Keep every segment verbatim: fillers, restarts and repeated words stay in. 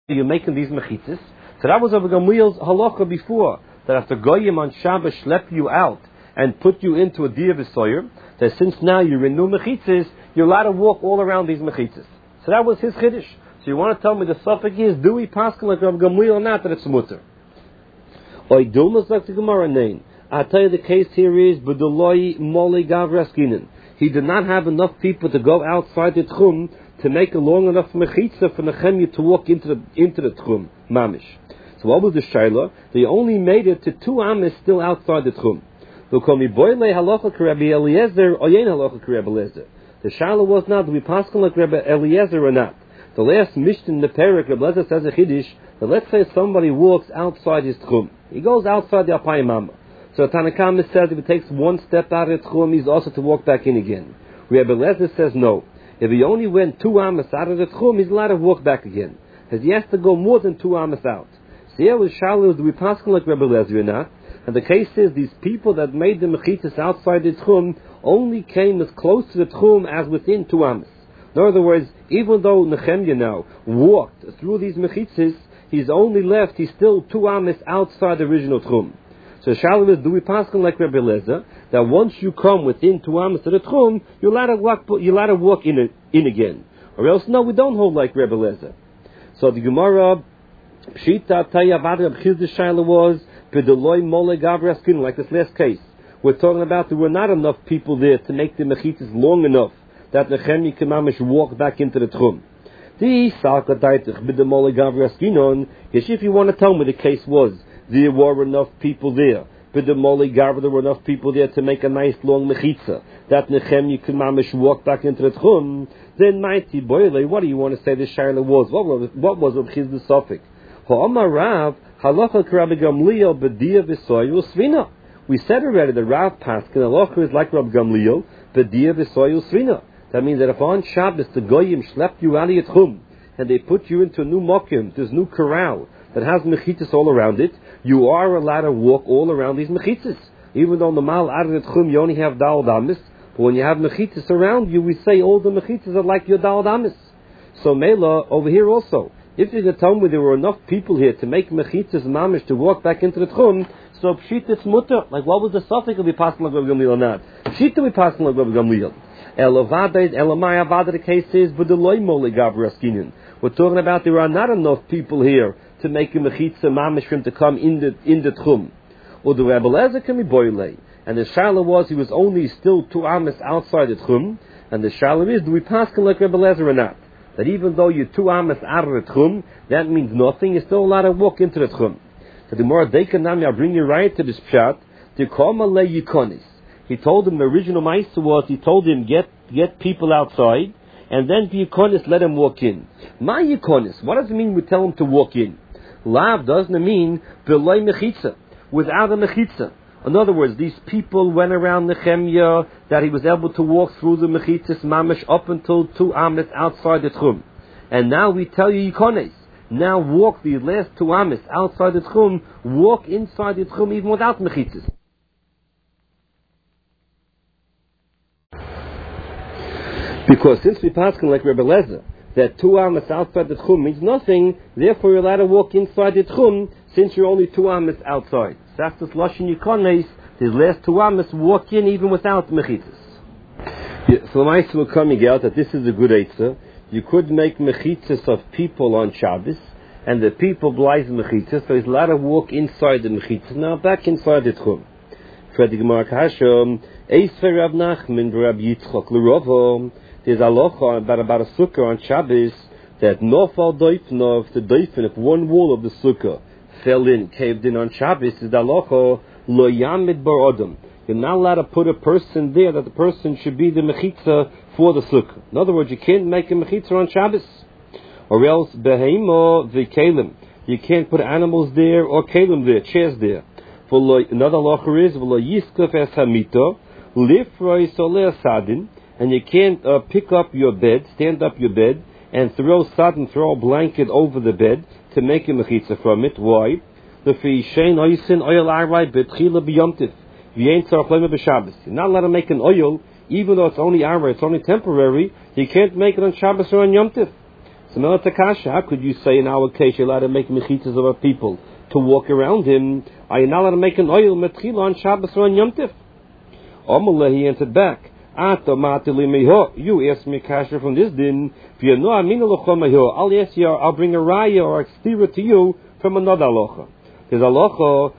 you're making these mechitzas. So that was Rabbi Gamliel's halacha before, that after goyim on Shabbos schlep you out and put you into a dia v'soyer, that since now you're in new mechitzas, you're allowed to walk all around these mechitzas. So that was his chiddush. So you want to tell me the suffix is, do we paskin like Rabbi Gamliel or not, that it's mutter? Oy dumas like the Gemara name. I'll tell you the case here is, B'doloi moli gavraskinen. He did not have enough people to go outside the tchum to make a long enough mechitza for Nehemiah to walk into the into the tchum, mamish. So what was the shaila? They only made it to two ames still outside the tchum. The shaila was not, do we paskin like Rabbi Eliezer or not? The last mission in the parak, Rabbi Eliezer says a chiddush, that let's say somebody walks outside his tchum. He goes outside the Alpayim Mama. So Tanakama says if he takes one step out of the tchum, he's also to walk back in again. Rabbi Eliezer says no. If he only went two amas out of the tchum, he's allowed to walk back again. Because he has to go more than two amas out. So here was shaila, do we paskin like Rabbi Eliezer or not? And the case is, these people that made the mechitas outside the tchum only came as close to the tchum as within two amas. In other words, even though Nehemiah now walked through these mechitas, he's only left, he's still two amas outside the original tchum. So shaila is, do we paskin like Rabbi Eliezer, that once you come within two amas to the tchum, you're allowed to walk, you're allowed to walk in, a, in again. Or else, no, we don't hold like Rabbi Eliezer. So the Gemara, Pshita Tayavad Reb Chizda shaila was, Pedoloi mole gavraskin, like this last case. We're talking about there were not enough people there to make the mechitas long enough that Nehemiah can mamish walk back into the tchum. The salka daitich b'demole gavraskinon. Yes, if you want to tell me the case was there were enough people there, b'demole gavra, there were enough people there to make a nice long mechitza that Nehemiah can mamish walk back into the tchum, then mighty boyle, what do you want to say the shaila was? What was what was Reb Chizda suffix? Ha'amar Rav halacha Rabbi Gamliel b'dia v'soyu svina. We said already the Rav Paskin halacha is like Rabbi Gamliel b'dia v'soyu svina. That means that if on Shabbos the goyim schlepped you out of your tchum and they put you into a new mokim, this new corral that has mechitas all around it, you are allowed to walk all around these mechitas. Even though normal out of the tchum you only have dal damis, but when you have mechitas around you, we say all the mechitas are like your dal damis. So Mela over here also, if you could tell me there were enough people here to make mechitas mamish to walk back into the tchum, so pshit it's mutter. Like what was the suffix of the passing like Rabbi Gamliel or not? Pshit we passing like Rabbi Gamliel. Elavada, Elamaya Avada, the case is, but the loymole gavraskinin. We're talking about there are not enough people here to make a mechitza mamish for him to come in the in the tchum. Or the Rabbi Eliezer can be boile. And the shaila was he was only still two amas outside the tchum. And the shaila is, do we paskin like Rabbi Eliezer or not? That even though you're two amas out of the tchum, that means nothing. You're still allowed to walk into the tchum. So the more dekanami, I'll bring you right to this pshat. To call le yikonis. He told him the original ma'aser was he told him get get people outside and then the yikonis let him walk in. My yikonis, what does it mean we tell him to walk in? Lav doesn't mean belay mechitza, without a mechitza. In other words, these people went around Nehemiah that he was able to walk through the mechitzas mamish up until two amas outside the tchum. And now we tell you yikonis, now walk the last two amas outside the tchum, walk inside the tchum even without mechitzas. Because since we pass like Rabbi Eliezer, that two amas outside the tchum means nothing, therefore you're allowed to walk inside the tchum since you're only two amas outside. So after Lashon Yikones, these last two amas walk in even without mechitzas. Yeah, so the Ma'aser will coming out that this is a good eitzah. You could make mechitzas of people on Shabbos, and the people blies mechitzas, so he's allowed to walk inside the mechitzas, now back inside the tchum. For the Gemara Kashom, Eisver Rav Nachman v'Rab Yitzchok l'Rovo. There's a halacha about, about a sukkah on Shabbos that nofal doifnov, the doifin, if one wall of the sukkah fell in, caved in on Shabbos, is the halacha lo yamid bar adam. You're not allowed to put a person there that the person should be the mechitza for the sukkah. In other words, you can't make a mechitza on Shabbos. Or else behema v'kelim. You can't put animals there or kelim there, chairs there. Another halacha is v'lo yiskaf es hamita lifroi soleh sadin. And you can't uh, pick up your bed, stand up your bed, and throw sadin, throw a blanket over the bed to make a mechitza from it. Why? The fishein oisin oil arai betchila b'yomtiv. You're not allowed to make an oil, even though it's only arai, it's only temporary. You can't make it on Shabbos or on Yom Tiv. So now Takasha, how could you say in our case you're allowed to make mechitzas of our people to walk around him? Are you not allowed to make an oil metchila on Shabbos or on Yom Tif? Amaleh, he answered back, you asked me kasha from this din. I'll ask you, I'll bring a raya or a stira to you from another halacha. Because halacha,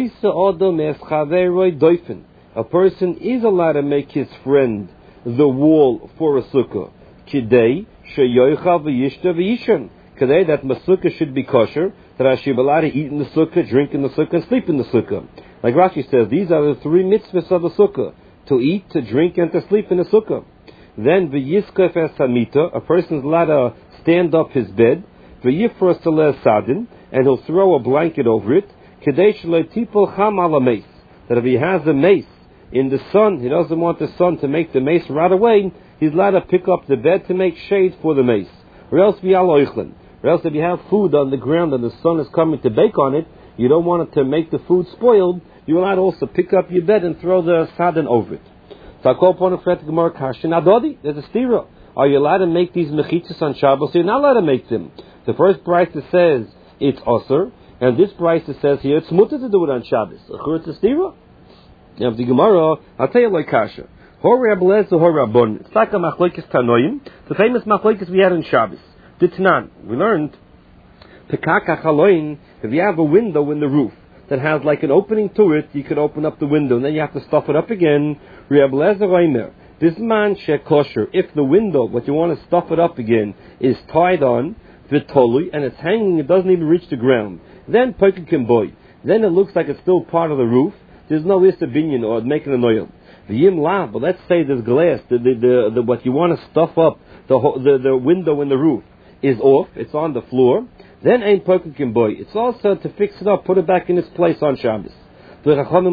a person is allowed to make his friend the wall for a sukkah. Kidei sheyoicha v'yishta v'yishan. Kidei that masukah should be kosher, that I should be allowed to eat in the sukkah, drink in the sukkah, and sleep in the sukkah. Like Rashi says, these are the three mitzvahs of the sukkah: to eat, to drink, and to sleep in the sukkah. Then v'yiskaf es hamita, a person is allowed to stand up his bed, v'yifros aleh sadin, and he'll throw a blanket over it. Kidei shalei tipol cham ala meis, that if he has a mace in the sun, he doesn't want the sun to make the mace rot away, he's allowed to pick up the bed to make shade for the mace. Or else v'yal oichlin, or else if you have food on the ground and the sun is coming to bake on it, you don't want it to make the food spoiled, you're allowed to also pick up your bed and throw the sadin over it. So I call upon a fret Gemara Kashin Adodi, there's a stira. Are you allowed to make these mechitzas on Shabbos? You're not allowed to make them. The first brayta says it's osir, and this brayta says here it's mutter to do it on Shabbos. It's a stira. Now the Gemara, I'll tell you like Kasha. Hore Abelez or Hore Abon. It's like a machlokes tanoim, the famous machlokes we had on Shabbos. Ditnan, we learned Pekaka Chaloin, if you have a window in the roof that has like an opening to it, you can open up the window and then you have to stuff it up again. This man shekosher, if the window, what you want to stuff it up again, is tied on, vitoli, and it's hanging, it doesn't even reach the ground, then poikikim boy, then it looks like it's still part of the roof, there's no issa binyan or making an oil. The yim la, but let's say this glass, the, the, the, the, what you want to stuff up, the, the, the window in the roof, is off, it's on the floor, then ain't poikikim boy. It's also to fix it up, put it back in its place on Shabbos. No,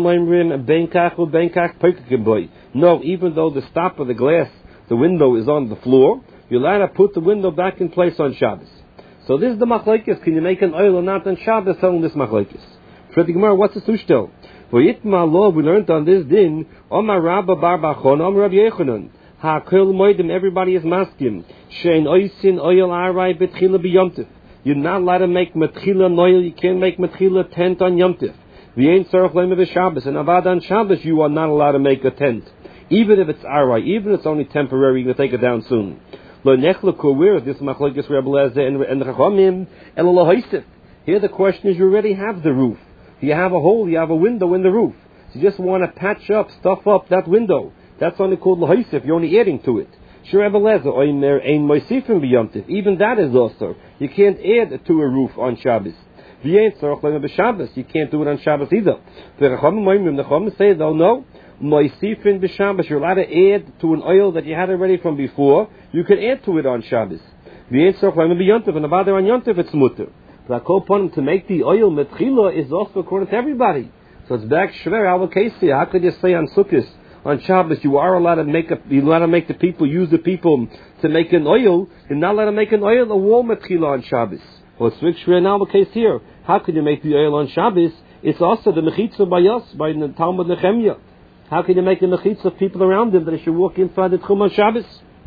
even though the stop of the glass, the window is on the floor, you're allowed to put the window back in place on Shabbos. So this is the machlokes. Can you make an oil or not on Shabbos? Telling this machlokes. For the Gemara, what's the sushtel? For Yitma law, we learned on this din, Omar Rabba Bar Bachon, Omar Rabbi Yechonon. Ha'kel moedim, everybody is maskim. Shein oisin oil arai betchila b'yomtiv. You're not allowed to make metchila oil. You can't make metchila tent on yomtiv. V'yein tzarech leim of Shabbos, and avad on Shabbos you are not allowed to make a tent, even if it's arai, even if it's only temporary. You can take it down soon. Lo nechleku, where is this machlokes Rebbe Lezer and the Chachamim? Elo lo hoisef. Here the question is, you already have the roof. You have a hole, you have a window in the roof. So you just want to patch up, stuff up that window. That's only called lo hoisef. You're only adding to it. Sure, Rebbe Lezer, oimer ein moisifim b'yomtiv. Even that is also. You can't add to a roof on Shabbos. You can't do it on Shabbos either. The Chachamim say though, no, moisifin b'Shabbos, you're allowed to add to an oil that you had already from before. You can add to it on Shabbos. And about there on Yontif it's mutter. But I call upon him to make the oil metchila is also according to everybody. So it's back shver our case here. How could you say on Sukkot, on Shabbos, you are allowed to make a, you're allowed to make the people use the people to make an oil. You're not allowed to make an oil a wall metchila on Shabbos. Well, it's switch shver now the case here. How could you make the oil on Shabbos? It's also the mechitza by us, by the Talmud Nehemiah. How can you make the mechitza of people around them that they should walk inside the Tchum on Shabbos?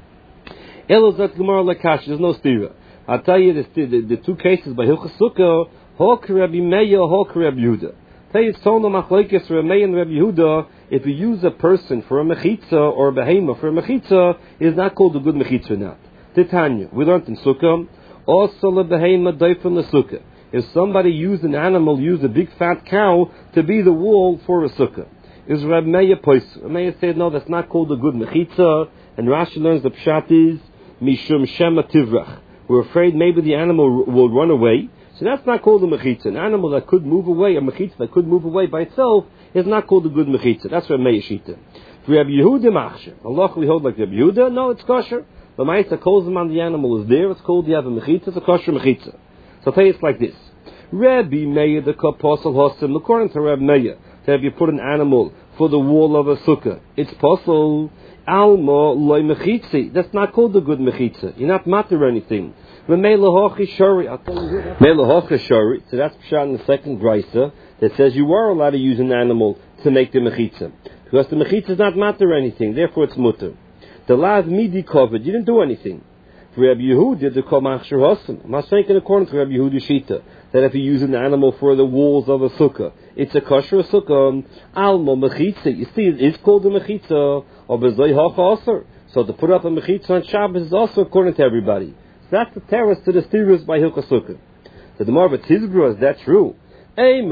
Elozat Gemara Lakash, there's no stira. I'll tell you this, the, the, the two cases by Hilchas Sukkah, Hok Rabbi Meir, Hok Rabbi Yehuda. Tell you, it's Tono Machlokes Rabbi Meir and Rabbi Yehuda, if you use a person for a mechitza or a behema for a mechitza, it is not called a good mechitza or not. Titania, we learned in Sukkah, also le behema doifin le Sukkah. If somebody used an animal, used a big fat cow to be the wall for a sukkah, is Reb Meir pois? Reb Meir said, no, that's not called a good mechitza. And Rashi learns the pshat is mishum shema tivrach. We're afraid maybe the animal will run away, so that's not called a mechitza. An animal that could move away, a mechitza that could move away by itself, is not called a good mechitza. That's Reb Meir shita. For Reb Yehuda machsher, Allah we hold like Reb Yehuda. No, it's kosher. The ma'isa calls him on the animal is there. It's called you have a mechitza. It's a kosher mechitza. So I'll tell you it's like this. Rabbi Meir the Kaposel Hosim, according to Rabbi Meir, to have you put an animal for the wall of a sukkah, it's possible. Alma loy mechitzi. That's not called a good mechitza. You're not matter or anything. Me'lehochi shori. I'll tell you what. Me'lehochi shori. So that's pshat in the second brisa that says you are allowed to use an animal to make the mechitza, because the mechitza is not matter or anything. Therefore, it's mutter. The lav midi covered. You didn't do anything. Rabbi Yehuda, the Komachshir Hasan. I'm not saying according to Rabbi Yehuda Shita, that if you use an animal for the walls of a sukkah, it's a kosher sukkah. Alma mechitza. You see, it's called a mechitza, or bezoi hacha aser. So to put up a mechitza on Shabbos is also according to everybody. So that's the terrace to the steerers by Hilchos Sukkah. So the Marva Tizbra, is that true? When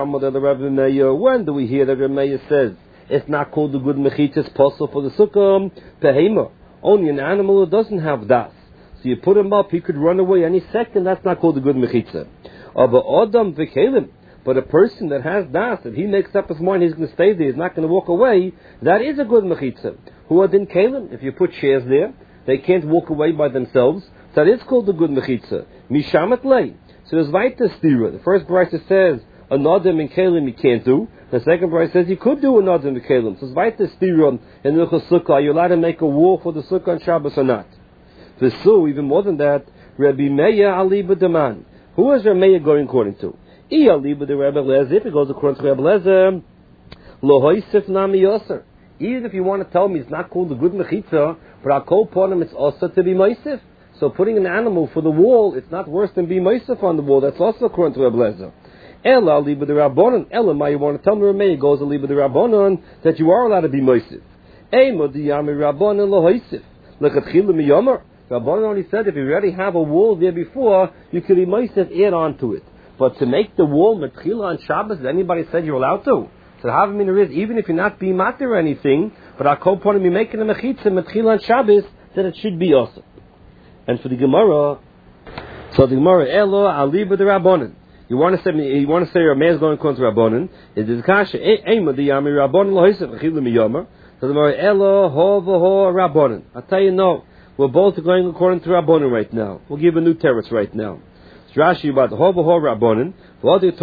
do we hear that Rabbi Meir says it's not called the good mechitza, it's possible for the sukkah? Behema. Only an animal that doesn't have das. So you put him up, he could run away any second, that's not called a good mechitza. But a person that has das, if he makes up his mind he's going to stay there, he's not going to walk away, that is a good mechitza. Who are din kalim? If you put chairs there, they can't walk away by themselves, that is called a good mechitza. Mishamat lei. So there's weiter stira. The first brayta says a nadim in kalim you can't do. The second brayta says you could do a nadim in kalim. So there's weiter stira in the sukkah. Are you allowed to make a wall for the sukkah on Shabbos or not? So even more than that, Rabbi Meir aliba deman. Who is Rabbi Meir going according to? I aliba de Rabbi Lezer. If it goes according to Rabbi Lezer, lohoisif nami yoser. Even if you want to tell me it's not called a good mechitza, but I'll call upon him, it's also to be meisif. So putting an animal for the wall, it's not worse than being meisif on the wall. That's also according to Rabbi Lezer. Ella aliba de Rabbanon. Ella, ma you want to tell me Rabbi Meir goes aliba de Rabbanon that you are allowed to be meisif. Ema diyami Rabbanon lohoisif. Look at chilu miyomer. Rabbanon only said if you already have a wall there before, you could be meisif add on to it. But to make the wall metchila on Shabbos, anybody said you're allowed to? So the Havamina is, even if you're not being matir or anything, but our kol point of me making a mechitza metchila on Shabbos, then it should be also. And for the Gemara, so the Gemara, Elo aliba de Rabbanon. You want to say you want to say your man's going according to Rabbanon? It is kasha ema de yami Rabbanon lohisef chilu miyomer. So the Gemara, Elo ho v'ho Rabbanon. I tell you no, we're both going according to Rabbanon right now. We'll give a new terrace right now. Rashi about the ho v'ho Rabbanon. There's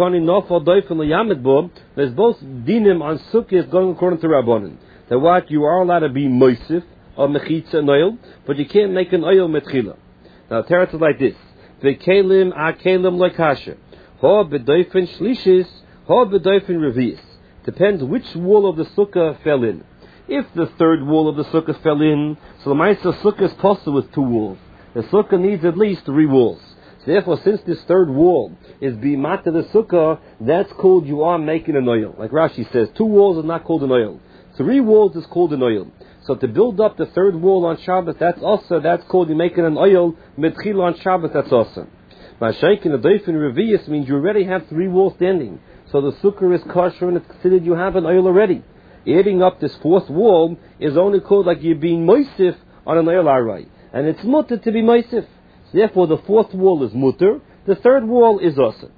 both dinim on sukkahs going according to Rabbanon. That what you are allowed to be moisif or mechitza and oil, but you can't make an oil metchila. Now the teretz is like this: v'kelim akelim loikasha, ho b'doifen shlishis, ho b'doifen revius. Depends which wall of the sukkah fell in. If the third wall of the sukkah fell in, so the ma'aser sukkah is possible with two walls. The sukkah needs at least three walls. So therefore, since this third wall is bimat to the sukkah, that's called you are making an oil. Like Rashi says, two walls is not called an oil. Three walls is called an oil. So to build up the third wall on Shabbos, that's also, that's called you making an oil. Metchila on Shabbos, that's also. Ma'ashakin adoifin revius means you already have three walls standing. So the sukkah is kosher and it's considered you have an oil already. Adding up this fourth wall is only called like you're being moisif on an oil aray. And it's mutter to be moisif. Therefore, the fourth wall is mutter, the third wall is also.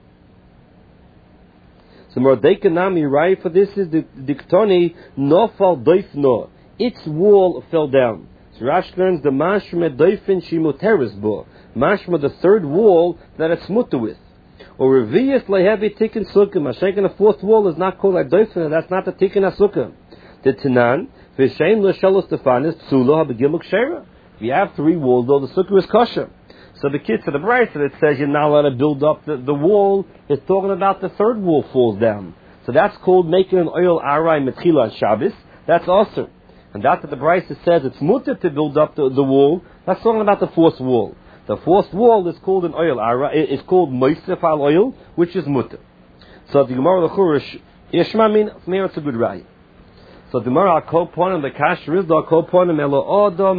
So, Mordeikanami right for this is the diktoni nofal doifno. Its wall fell down. So Rashi learns the mashma doifin shimuteres bo. Mashma the third wall that it's mutter with. Or revius lehevi tikkun sukkah. Mashenkin the fourth wall is not called like doifin. That's not the tikkun sukkah. The tanan v'shein l'shalos stefanis psula habegimuk shera. If you have three walls, though, the sukkah is kosher. So the kids to the brayta that says you're not allowed to build up the, the wall is talking about the third wall falls down. So that's called making an oil aray metchila on Shabbos. That's also. And that the brayta says it's mutter to build up the, the wall. That's talking about the fourth wall. The fourth wall is called an oil aray. It's called moisef al oil, which is mutter. So the Gemara l'churish yeshma min it's a good raya. So the Gemara al kol ponim the kasher is the kol ponim elo odom